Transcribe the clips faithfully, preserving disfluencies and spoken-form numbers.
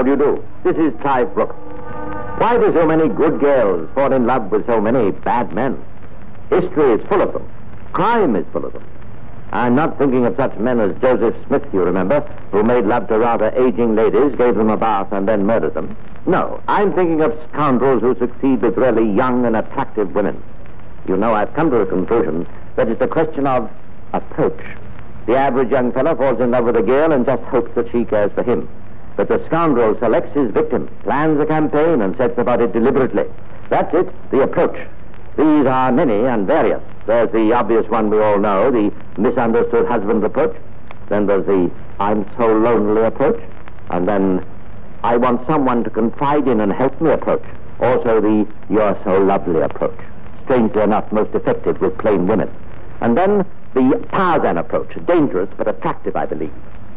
How do you do? This is Clive Brooks. Why do so many good girls fall in love with so many bad men? History is full of them. Crime is full of them. I'm not thinking of such men as Joseph Smith, you remember, who made love to rather aging ladies, gave them a bath, and then murdered them. No, I'm thinking of scoundrels who succeed with really young and attractive women. You know, I've come to the conclusion that it's a question of approach. The average young fellow falls in love with a girl and just hopes that she cares for him. But the scoundrel selects his victim, plans a campaign, and sets about it deliberately. That's it, the approach. These are many and various. There's the obvious one we all know, the misunderstood husband approach. Then there's the I'm so lonely approach. And then I want someone to confide in and help me approach. Also the you're so lovely approach. Strangely enough, most effective with plain women. And then the Tarzan approach, dangerous but attractive, I believe.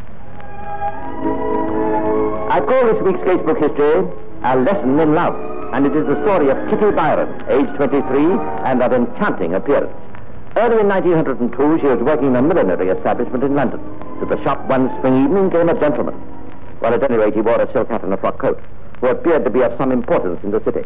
I call this week's Casebook History A Lesson in Love, and it is the story of Kitty Byron, age twenty-three, and of enchanting appearance. Early in nineteen oh two, she was working in a millinery establishment in London. To the shop one spring evening came a gentleman. Well, at any rate, he wore a silk hat and a frock coat, who appeared to be of some importance in the city.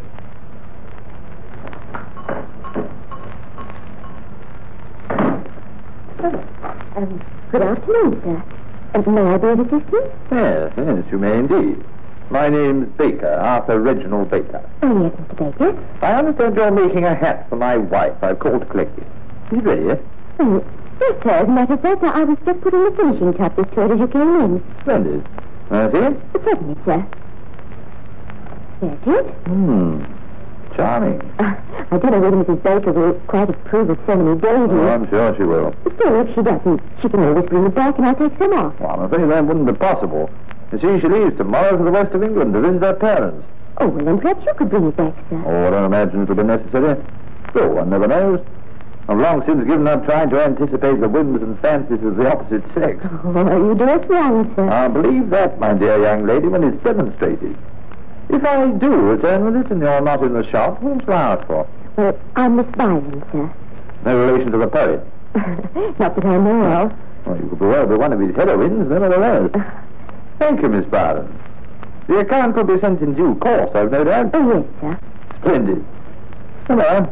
Um, good afternoon, sir. Uh, may I be of assistance? Yes, yes, you may indeed. My name's Baker, Arthur Reginald Baker. Oh, yes, Mister Baker. I understand you're making a hat for my wife. I've called to collect it. Is it ready yet? Oh, yes, sir. As a matter of fact, I was just putting the finishing touches to it as you came in. Splendid. May I see it? Certainly, sir. There it is. Hmm. Charming. Uh, I don't know whether Missus Baker will quite approve of so many dainties. Oh, I'm sure she will. Still, if she doesn't, she can always bring it back and I'll take some off. Well, I'm afraid that wouldn't be possible. You see, she leaves tomorrow for the west of England to visit her parents. Oh, well, then perhaps you could bring it back, sir. Oh, I don't imagine it'll be necessary. Still, one never knows. I've long since given up trying to anticipate the whims and fancies of the opposite sex. Oh, you do it wrong, sir. I'll believe that, my dear young lady, when it's demonstrated. If I do return with it and you're not in the shop, whom shall I ask for? Well, I'm Miss Byron, sir. No relation to the poet? Not that I know of. Well, you could well be one of his heroines, nevertheless. Thank you, Miss Byron. The account will be sent in due course, I've no doubt. Oh, yes, sir. Splendid. Hello.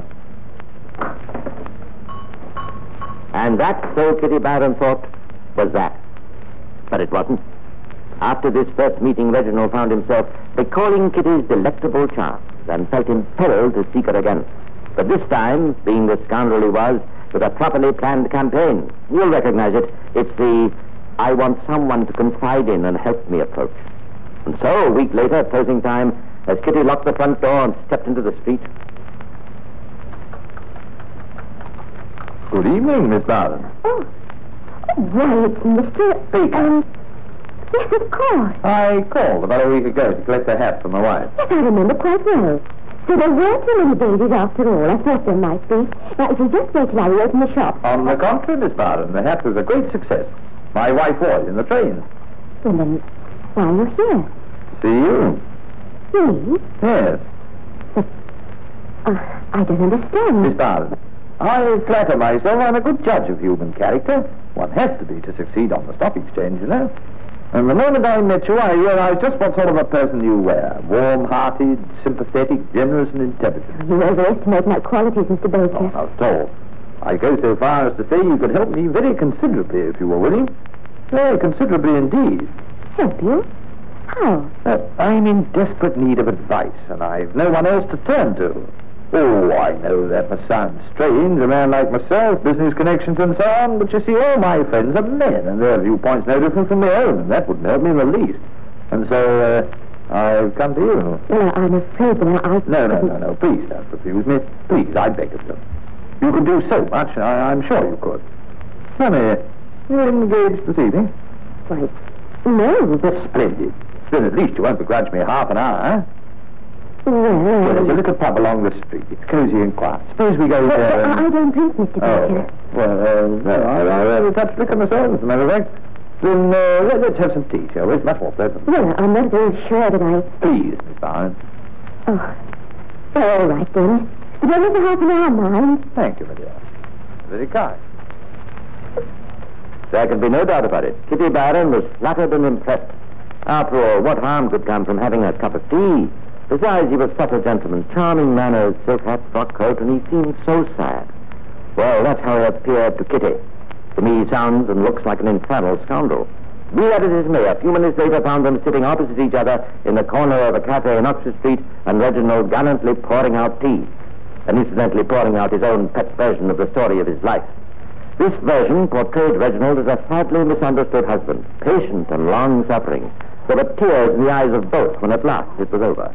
And that, so Kitty Byron thought, was that. But it wasn't. After this first meeting, Reginald found himself recalling Kitty's delectable charms and felt impelled to seek her again. But this time, being the scoundrel he was, with a properly planned campaign. You'll recognize it. It's the I want someone to confide in and help me approach. And so, a week later, at closing time, as Kitty locked the front door and stepped into the street. Good evening, Miss Byron. Oh, oh why, it's Mister Baker. Um, yes, of course. I called about a week ago to collect a hat for my wife. Yes, I remember quite well. So there weren't too many babies after all. I thought there might be. Now, if you just wait till I reopen the shop. On the contrary, Miss Byron, the hat was a great success. My wife was in the train. Well, then, why are you here? See you? Me? Yes. But, uh, I don't understand. Miss Byron, I flatter myself I'm a good judge of human character. One has to be to succeed on the stock exchange, you know. And the moment I met you, I realized just what sort of a person you were. Warm-hearted, sympathetic, generous, and intelligent. You overestimate my qualities, Mister Baker. Oh, not at all. I go so far as to say you could help me very considerably if you were willing. Very considerably indeed. Help you? How? Uh, I'm in desperate need of advice, and I've no one else to turn to. Oh, I know that must sound strange, a man like myself, business connections and so on, but you see, all my friends are men, and their viewpoints no different from my own, and that wouldn't help me in the least. And so, uh, I've come to you. Well, I'm afraid that I... No, no, no, no, please don't refuse me. Please, I beg of you. You could do so much, I, I'm sure you could. Tell me, you're engaged this evening? Why, no, but... Splendid. Then at least you won't begrudge me half an hour, eh? Well, Well, there's a little pub along the street. It's cosy and quiet. Suppose we go but, there but and... I don't drink, Mister Oh, Baker. well, uh, no, I, I rather touch liquor myself, as a matter of fact. Then uh, let, let's have some tea, shall we? It's much more pleasant. Well, I'm not very sure that I... Please, Miss Byron. Oh, all right, then. But only for half an hour, mind. Thank you, my dear. Very kind. There can be no doubt about it. Kitty Byron was flattered and impressed. After all, what harm could come from having a cup of tea? Besides, he was such a gentleman, charming manners, silk hat, frock coat, and he seemed so sad. Well, that's how he appeared to Kitty. To me, he sounds and looks like an infernal scoundrel. Be that as it may, a few minutes later found them sitting opposite each other in the corner of a cafe in Oxford Street, and Reginald gallantly pouring out tea, and incidentally pouring out his own pet version of the story of his life. This version portrayed Reginald as a sadly misunderstood husband, patient and long-suffering. There were tears in the eyes of both when at last it was over.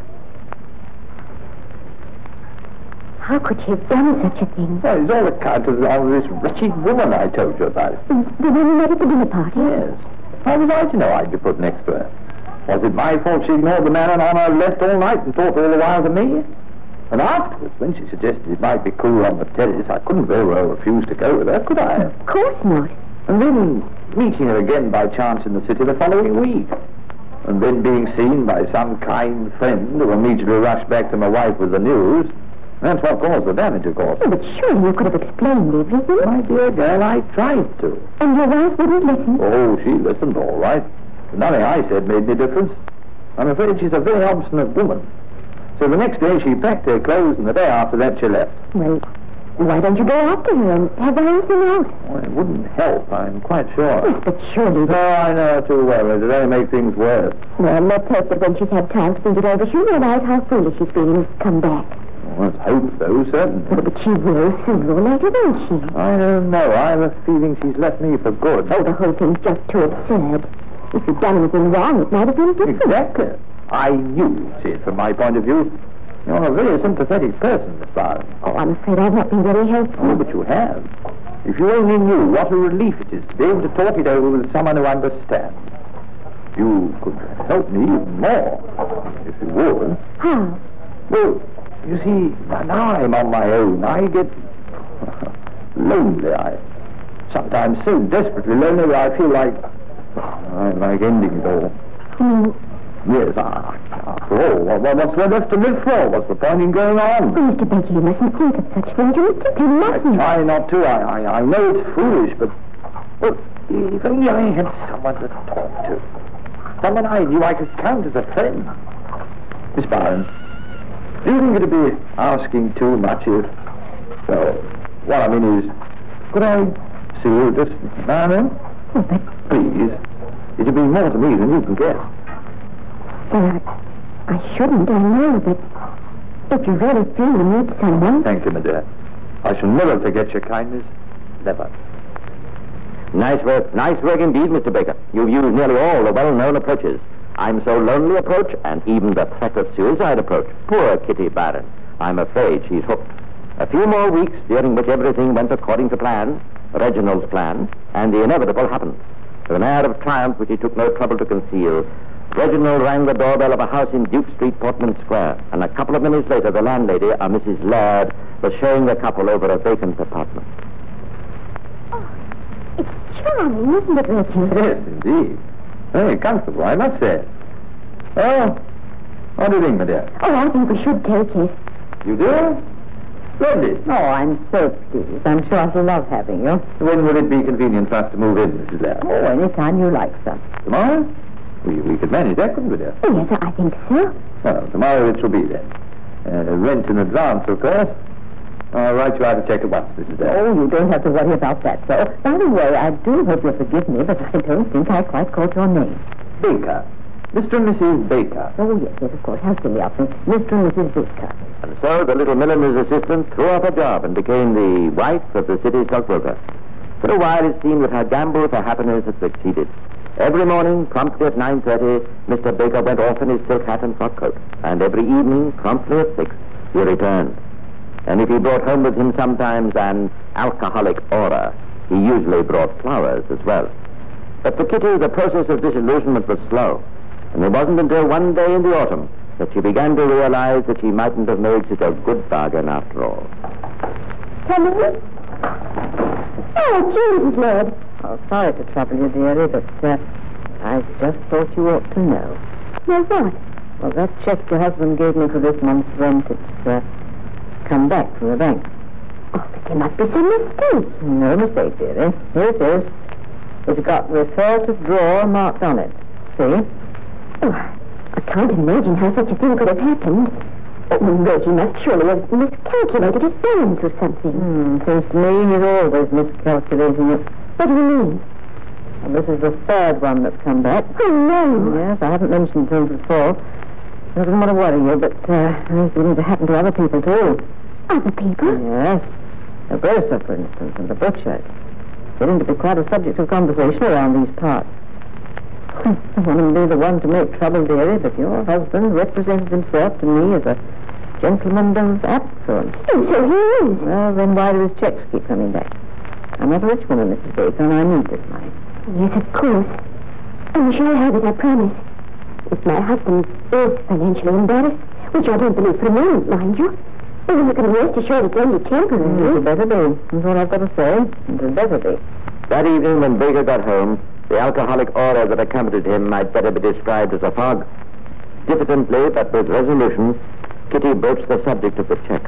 How could she have done such a thing? Well, it's all account of, of this wretched woman I told you about. The one met at the dinner party? Yes. How was I to know I'd be put next to her? Was it my fault she ignored the man on her left all night and talked all the while to me? And afterwards, when she suggested it might be cool on the terrace, I couldn't very well refuse to go with her, could I? Of course not. And then meeting her again by chance in the city the following week. And then being seen by some kind friend who immediately rushed back to my wife with the news. That's what caused the damage, of course. Oh, but surely you could have explained everything. My dear girl, I tried to. And your wife wouldn't listen? Oh, she listened all right. But nothing I said made any difference. I'm afraid she's a very obstinate woman. So the next day she packed her clothes, and the day after that she left. Well, why don't you go after her and have her anything out? Well, it wouldn't help, I'm quite sure. Yes, but surely... No, I know her too well. It'd only make things worse. Well, let's hope that when she's had time to think it over, she'll realize how foolish she's been and come back. Well, let's hope so, certainly. Oh, but she will sooner or later, won't she? I don't know. I have a feeling she's left me for good. Oh, the whole thing's just too absurd. If you'd done anything wrong, it might have been different. Exactly. I knew, see it from my point of view. You're a very sympathetic person, Miss Byron. Oh, I'm afraid I've not been very helpful. Oh, but you have. If you only knew what a relief it is to be able to talk it over with someone who understands. You could help me even more, if you would. How? Well, you see, now I'm on my own, I get lonely. I sometimes so desperately lonely that I feel like I'm like ending it all. Hmm. Yes, I, after all, what, what's there left to live for? What's the point in going on? Oh, Mister Baker, you mustn't think of such things. You simply mustn't. I try not to. I, I, I know it's foolish, but well, if only I had someone to talk to. Someone I knew I could count as a friend. Miss Byron, do you think it'd be asking too much if... Well, what I mean is, could I see you just now and then? Oh, but... Please. It'd be more to me than you can guess. Well, I, I shouldn't, I know, but if you really feel you need someone... Thank you, my dear. I shall never forget your kindness. Never. Nice work. Nice work indeed, Mister Baker. You've used nearly all the well-known approaches. I'm so lonely approach, and even the threat of suicide approach. Poor Kitty Byron. I'm afraid she's hooked. A few more weeks, during which everything went according to plan, Reginald's plan, and the inevitable happened. With an air of triumph which he took no trouble to conceal, Reginald rang the doorbell of a house in Duke Street, Portman Square, and a couple of minutes later the landlady, a Missus Laird, was showing the couple over a vacant apartment. Oh, it's charming, isn't it, Reginald? Yes, indeed. Very comfortable, I must say. Oh, what do you think, my dear? Oh, I think we should take it. You do? Splendid. Oh, I'm so pleased. I'm sure I shall love having you. When would it be convenient for us to move in, Missus Laird? Oh, any time you like, sir. Tomorrow? We, we could manage that, couldn't we, dear? Oh, yes, I think so. Well, tomorrow it shall be then. Uh, rent in advance, of course. I'll write you out a check at once, Missus Laird. Oh, you don't have to worry about that, sir. By the way, I do hope you'll forgive me, but I don't think I quite caught your name. Baker. Mister and Missus Baker. Oh, yes, yes, of course. How silly of me. Mister and Missus Baker. And so the little milliner's assistant threw up a job and became the wife of the city stockbroker. For a while it seemed that her gamble for happiness had succeeded. Every morning, promptly at nine thirty, Mister Baker went off in his silk hat and frock coat, and every evening, promptly at six, he returned. And if he brought home with him sometimes an alcoholic aura, he usually brought flowers as well. But for Kitty, the process of disillusionment was slow, and it wasn't until one day in the autumn that she began to realize that she mightn't have made such a good bargain after all. Come in. Oh, Judy, Lord. Oh, sorry to trouble you, dearie, but uh, I just thought you ought to know. Know what? Well, that check your husband gave me for this month's rent, it's uh, come back from the bank. Oh, but there must be some mistake. No mistake, dearie. Here it is. It's got refer to drawer marked on it. See? Oh, I can't imagine how such a thing could have happened. Oh, Reggie must surely have miscalculated his balance or something. Hmm, seems to me he's always miscalculating it. What do you mean? And this is the third one that's come back. Oh, no. Yes, I haven't mentioned it to him before. I didn't want to worry you, but uh, it's beginning to happen to other people, too. Other people? Yes. The grocer, for instance, and the butcher. Getting to be quite a subject of conversation around these parts. I don't want to be the one to make trouble, dearie, but your husband represented himself to me as a gentleman of affluence. Oh, so he is. Well, then why do his checks keep coming back? I'm not a rich woman, Missus Baker, and I need this money. Yes, of course. And you shall have it, I promise. If my husband is financially embarrassed, which I don't believe for a moment, mind you, then you can rest assured it's only temporary. It better be. That's all I've got to say. It had better be. That evening when Baker got home, the alcoholic aura that accompanied him might better be described as a fog. Diffidently, but with resolution, Kitty broached the subject of the check.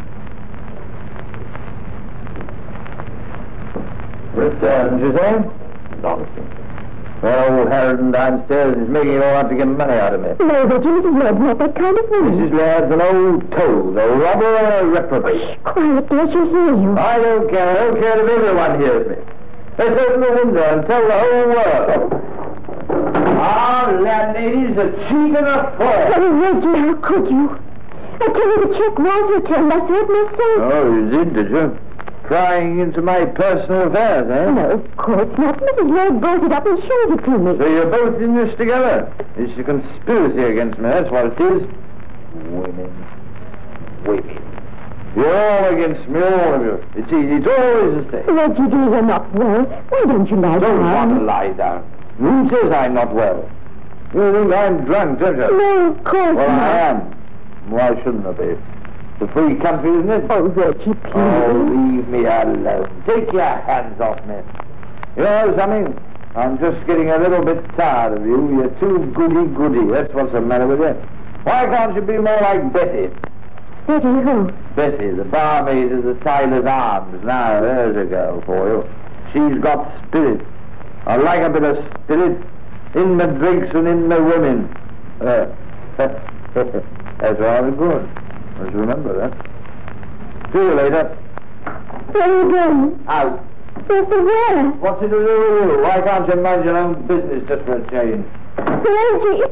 Return, you say? Nonsense. Well, old Harridan downstairs is making it all up to get money out of me. No, Reggie, Missus Ladd's not that kind of woman. Missus Ladd's an old toad, a robber and a reprobate. Quiet, dear, she'll hear you. I don't care. I don't care if everyone hears me. Let's open the window and tell the whole world. Our landlady's a cheat and a fraud. Oh, Reggie, how could you? I tell you, the check was returned. I saw it myself. Oh, you did, did you? Prying into my personal affairs, eh? No, of course not. Missus Ladd brought it up and showed it to me. So you're both in this together. It's a conspiracy against me, that's what it is. Women. Women. You're all against me, all of you. It's easy. It's always the same. Reggie, dear, you're not well. Why don't you lie Don't down? want to lie down. Who says I'm not well? You think I'm drunk, don't you? No, of course Well, not. I am. Why shouldn't I be? It's a free country, isn't it? Oh, Reggie, please. Oh, leave me alone. Take your hands off me. You know something? I'm just getting a little bit tired of you. You're too goody-goody. That's what's the matter with you. Why can't you be more like Betty? Betty who? Betty, the barmaid of the Tyler's Arms. Now, there's a girl for you. She's got spirit. I like a bit of spirit in the drinks and in the women. Uh, that's rather good. Let's remember that. See you later. Where are you going? Out. Yes, but where? What's it to do with you? Why can't you mind your own business just for a change? Reggie.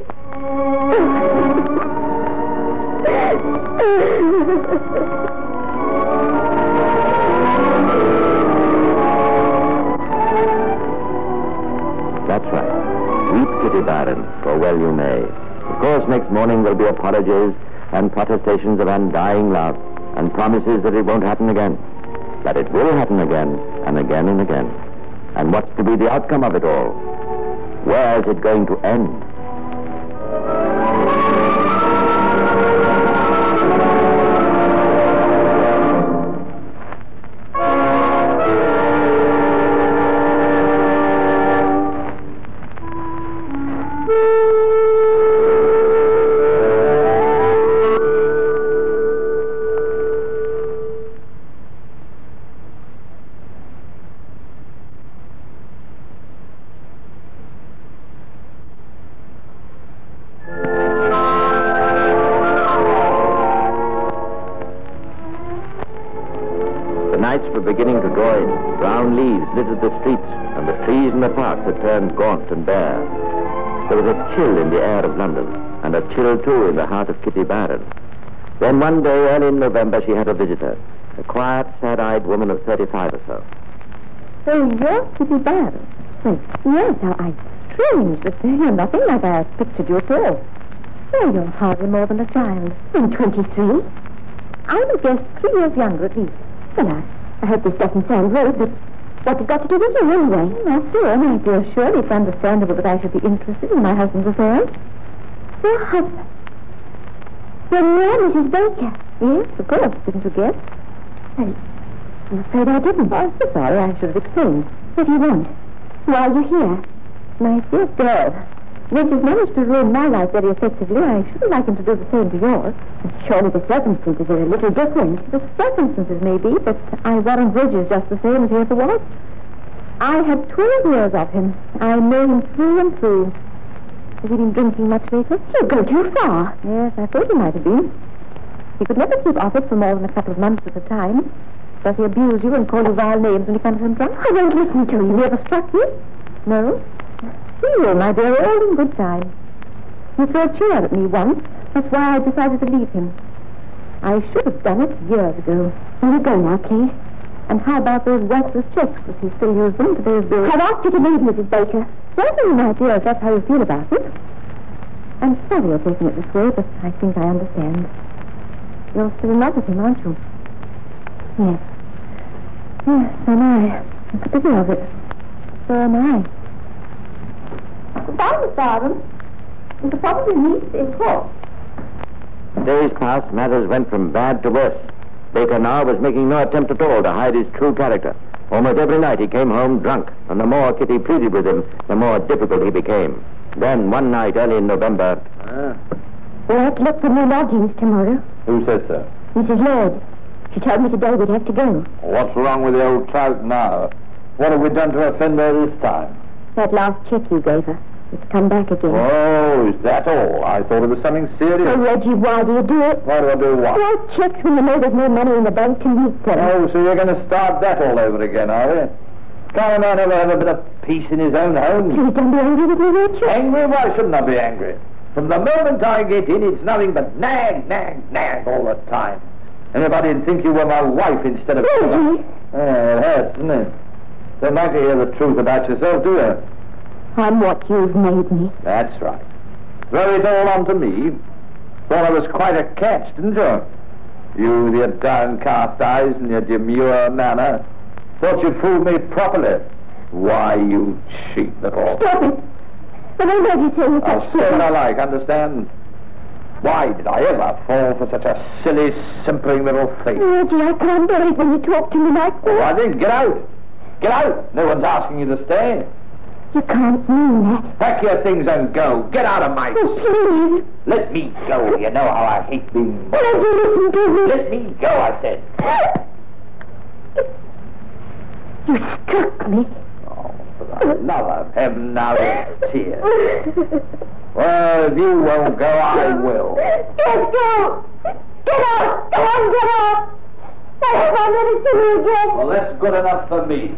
That's right. Weep, Kitty Barron, for well you may. Of course, next morning there'll be apologies and protestations of undying love and promises that it won't happen again. But it will happen again and again and again. And what's to be the outcome of it all? Where is it going to end? Nights were beginning to draw in. Brown leaves littered the streets, and the trees in the parks had turned gaunt and bare. There was a chill in the air of London, and a chill, too, in the heart of Kitty Barron. Then one day, early in November, she had a visitor, a quiet, sad-eyed woman of thirty-five or so. Oh, you're Kitty Barron? Well, yes, how I... Strange, but you're nothing like I pictured you at all. Oh, you're hardly more than a child. I'm twenty-three. I would guess three years younger at least. Well, I, I hope this doesn't sound rude, but what's it got to do with you anyway? After all, my dear, surely it's understandable that I should be interested in my husband's affairs. Your husband? Your name, Missus Baker? Yes, of course. Didn't you guess? Well, I'm afraid I didn't. Oh, I'm so sorry. I should have explained. What do you want? Why are you here? My dear girl, Reggie's managed to ruin my life very effectively. I shouldn't like him to do the same to yours. Surely the circumstances are a little different. The circumstances may be, but I warrant Reggie's just the same as he ever was. I had twelve years of him. I know him through and through. Has he been drinking much lately? He'll go too far. Yes, I thought he might have been. He could never keep off it for more than a couple of months at a time. Does he abuse you and call you vile names when he comes home drunk? I won't listen to him. He ever struck you? No. He will, my dear, all in good time. He threw a chair at me once. That's why I decided to leave him. I should have done it years ago. Will you go now, please? And how about those worthless checks? Does he still use them to pay his bills? I've asked you to leave, Missus Baker. Certainly, my dear, if that's how you feel about it. I'm sorry you're taking it this way, but I think I understand. You're still in love with him, aren't you? Yes. Yes, so am I. It's a pity of it. So am I. Goodbye, Miss Darwin. You could probably meet in court. Days passed, matters went from bad to worse. Baker now was making no attempt at all to hide his true character. Almost every night he came home drunk, and the more Kitty pleaded with him, the more difficult he became. Then, one night early in November... Ah. We'll have to look for new lodgings tomorrow. Who said so? Missus Lloyd. She told me today we'd have to go. What's wrong with the old trout now? What have we done to offend her this time? That last check you gave her. It's come back again. Oh, is that all? I thought it was something serious. Oh, Reggie, why do you do it? Why do I do what? Write checks when you know there's no money in the bank to meet them. Oh, so you're going to start that all over again, are you? Can't a man ever have a bit of peace in his own home? Please don't be angry with me, Richard. Angry? Why shouldn't I be angry? From the moment I get in, it's nothing but nag, nag, nag all the time. Anybody'd think you were my wife instead of... Reggie! Yeah, it has, doesn't it? Don't like to hear the truth about yourself, do you? I'm what you've made me. That's right. Throw it all on to me. Thought I was quite a catch, didn't you? You with your downcast eyes and your demure manner. Thought you'd fooled me properly. Why, you cheap little... Stop it! I don't know you saying I'll such say what things. I like, understand? Why did I ever fall for such a silly, simpering little face? Reggie, I can't bear it when you talk to me like that. Oh, I think, get out. Get out. No one's asking you to stay. You can't mean that. Pack your things and go. Get out of my... Oh, please. Let me go. You know how I hate being... Reggie, listen to me. Let me go, I said. You struck me. Oh, for the love of heaven, now there's tears. Well, if you won't go, I will. Yes, go. Get out. Go on, get out. I hope I'll never see you again. Well, that's good enough for me.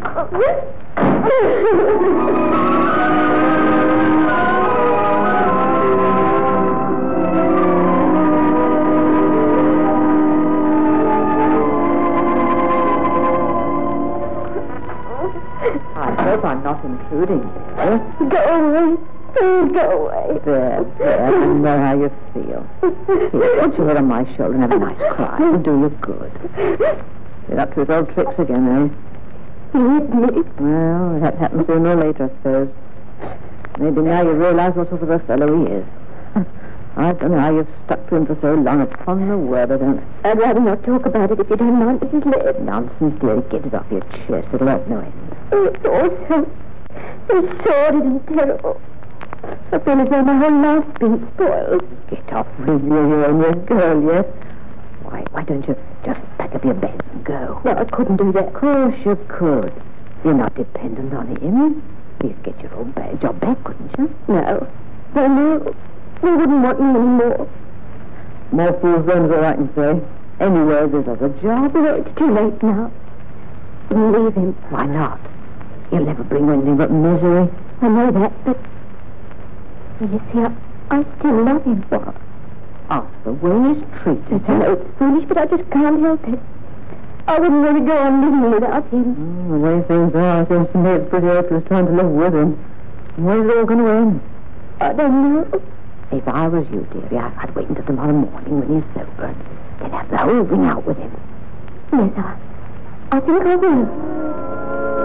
I hope I'm not intruding, dear. Go away. Please go away. There, there, I know how you feel. Here, put your head on my shoulder and have a nice cry. It'll do you good. You're up to his old tricks again, eh? Leave me. Well, that happens sooner or later, I suppose. Maybe now you realize what sort of a fellow he is. I don't know how you've stuck to him for so long. Upon the word, I don't. I'd rather not talk about it if you don't mind, Missus Laird. Nonsense, dear. Get it off your chest. It'll hurt no end. Oh, it's all so, so sordid and terrible. I feel as though my whole life's been spoiled. Get off with you. You're only a girl, yes? Why, why don't you just pack up your bags and go? No, I couldn't do that. Of course you could. You're not dependent on him. You'd get your old bag, job back, couldn't you? No. No, no. They wouldn't want me anymore. More fools than all I can say. Anyway, there's other jobs. No, it's too late now. Leave him. Why not? He'll never bring you anything but misery. I know that, but... You see, I, I still love him. What? After the way he's treated I you. know it's foolish, but I just can't help it. I wouldn't want to go on living without him. Mm, the way things are, it seems to me it's pretty hopeless trying to live with him. Where's it all going to end? I don't know. If I was you, dearie, I'd wait until tomorrow morning when he's sober. Then have the whole thing out with him. Yes, I, I think I will.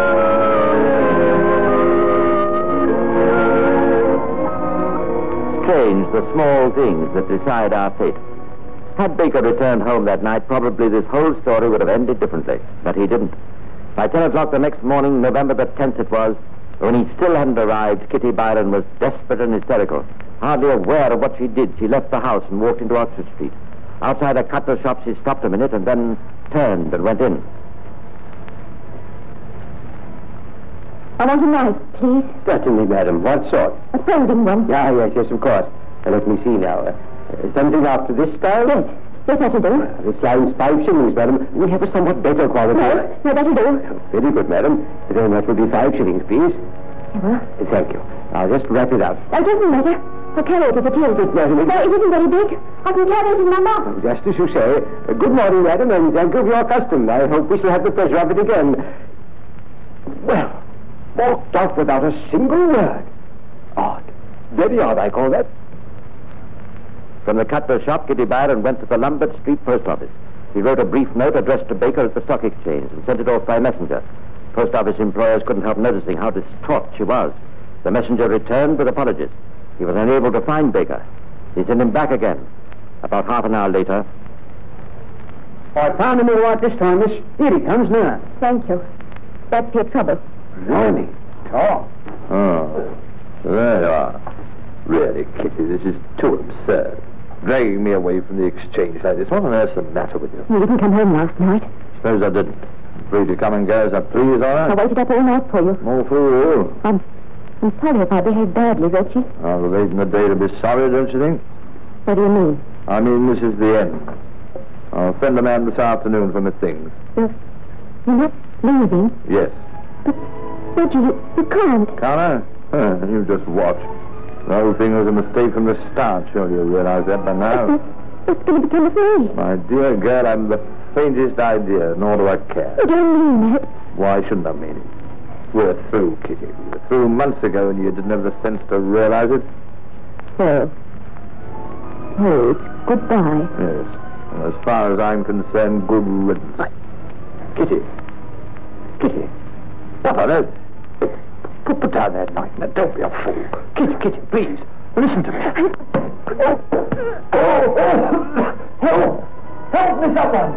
Strange, the small things that decide our fate. Had Baker returned home that night, probably this whole story would have ended differently. But he didn't. By ten o'clock the next morning, November the tenth it was, when he still hadn't arrived, Kitty Byron was desperate and hysterical. Hardly aware of what she did, she left the house and walked into Oxford Street. Outside a cutler's shop, she stopped a minute and then turned and went in. I want a knife, please. Certainly, madam. What sort? A folding one. Ah, yes, yes, of course. Uh, let me see now. Uh, something after this style? Yes. Yes, that'll do. Uh, this line's five shillings, madam. We have a somewhat better quality. No, no, that'll do. Very good, madam. Then that will be five shillings, please. Well, Uh, Thank you. I'll just wrap it up. that doesn't matter. I'll carry it if it is. It doesn't. No, it isn't very big. I can carry it in my mouth. Just as you say. Uh, good morning, madam, and thank you for your custom. I hope we shall have the pleasure of it again. Well, walked off without a single word. Odd. Very odd, I call that. From the cutler's shop, Kitty Byron went to the Lombard Street post office. He wrote a brief note addressed to Baker at the stock exchange and sent it off by messenger. Post office employers couldn't help noticing how distraught she was. The messenger returned with apologies. He was unable to find Baker. He sent him back again. About half an hour later... I found him all right this time, miss. Here he comes now. Thank you. That's your trouble. Blimey. Tom. Oh, there you are. Really, Kitty, this is too absurd. Dragging me away from the exchange like this. What on earth's the matter with you? You didn't come home last night. Suppose I didn't. Free to come and go as I please, all I right? waited up all night for you. All for you. I'm, I'm sorry if I behaved badly, Reggie. Rather late in the day to be sorry, don't you think? What do you mean? I mean, this is the end. I'll send a man this afternoon for my things. You're, you're not leaving? Yes. But, Reggie, you, you can't. Can't I? Huh, you just watch. The whole thing was a mistake from the start. Surely you realize that by now. What's, what's going to become of me? My dear girl, I'm the faintest idea, nor do I care. You don't mean that. Why shouldn't I mean it? We're through, Kitty. We were through months ago, and you didn't have the sense to realize it. So, oh, it's goodbye. Yes. And as far as I'm concerned, good riddance. Kitty. Kitty. What on earth? Put, put down that knife. Now, don't be a fool. Kitty, Kitty, please. Listen to me. Oh, oh, oh. Help! Help me, someone!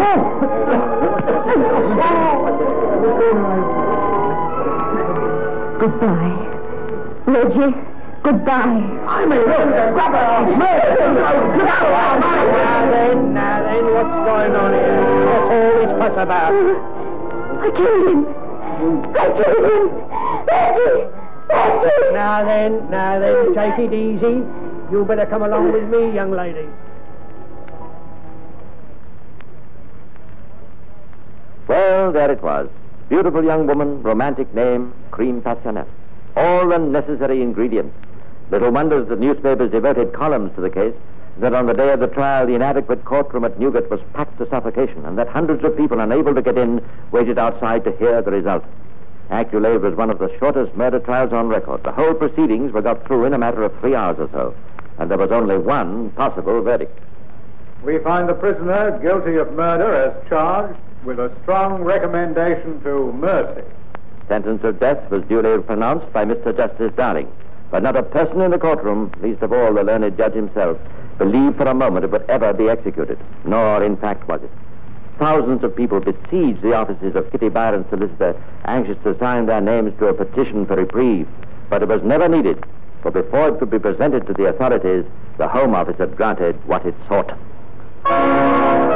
Goodbye. Reggie, goodbye. I'm a grab her off. Now then, now then, what's going on here? What's all this fuss about? I killed him. I killed him. Reggie! Reggie! Now then, now then, take it easy. You better come along with me, young lady. Well, there it was. Beautiful young woman, romantic name, cream passionnette. All the necessary ingredients. Little wonder the newspapers devoted columns to the case, that on the day of the trial the inadequate courtroom at Newgate was packed to suffocation, and that hundreds of people unable to get in waited outside to hear the result. Aculave was one of the shortest murder trials on record. The whole proceedings were got through in a matter of three hours or so, and there was only one possible verdict. We find the prisoner guilty of murder as charged, with a strong recommendation to mercy. Sentence of death was duly pronounced by Mister Justice Darling, but not a person in the courtroom, least of all the learned judge himself, believed for a moment it would ever be executed, nor in fact was it. Thousands of people besieged the offices of Kitty Byron's solicitor, anxious to sign their names to a petition for reprieve, but it was never needed, for before it could be presented to the authorities, the Home Office had granted what it sought.